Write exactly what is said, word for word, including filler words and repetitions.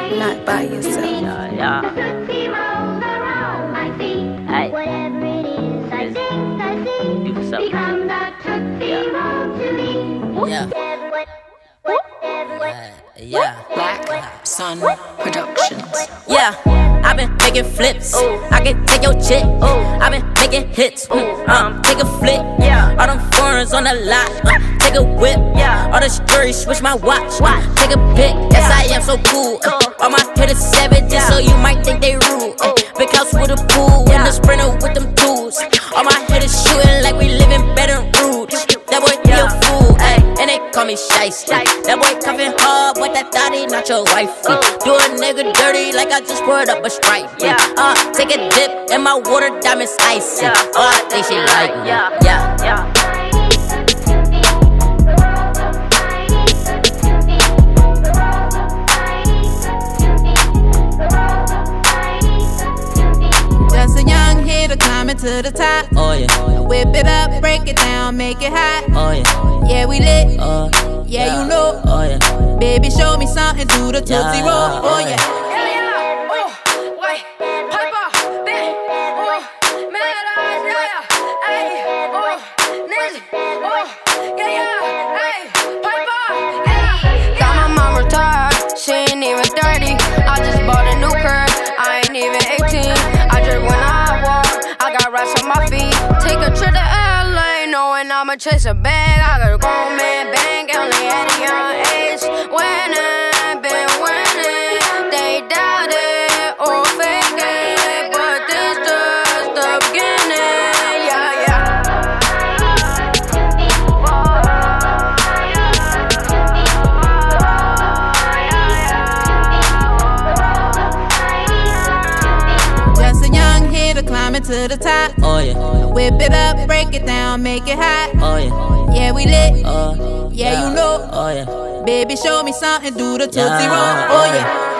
not by yourself. Yeah, yeah. Hey. Do something. Yeah. Yeah. Yeah. Black Sun Productions. Yeah. I've been making flips. Ooh. I can take your chick. Ooh. I've been making hits. Ooh. Um, take a flick. Yeah. All them foreigns on the lot. Uh, take a whip. Yeah. All the stories, switch my watch. watch. Take a pic. Yes, I am so cool. Uh, all my hitters savages, yeah. So you might think they rude. Uh, big house with a pool. Yeah. And the sprinter with them tools. All my hitters shooting like we live in Baton Rouge. That boy, he a fool. Ay. And they call me Shiesty. That boy cuffin' hard, but that thotty not your wifey. Do a nigga dirty like I just poured up a Sprite. Yeah. Uh, take a dip and my water diamonds icy. Yeah. Oh, I think she like me. Yeah, yeah, yeah. Just a young hitter climbing to the top. Oh yeah. Whip it up, break it down, make it hot. Oh yeah. Yeah, we lit. Uh, yeah, yeah, you know. Oh yeah. Baby, show me something, do the Tootsie Yeah, Roll. Oh yeah. yeah. She ain't even thirty. I just bought a new curve. I ain't even eighteen. I drink when I walk. I got racks on my feet. Take a trip to L A, knowing I'ma chase a bag. I got a grown man bank, only at a young age. Winning, been winning. They doubt it or fake it, but this just the beginning. Yeah, yeah. Climbing to the top. Oh yeah. Whip it up, break it down, make it hot. Oh yeah. Yeah, we lit. Uh, yeah, yeah, you know. Oh yeah. Baby, show me something, do the Tootsie Yeah. Roll. Oh yeah.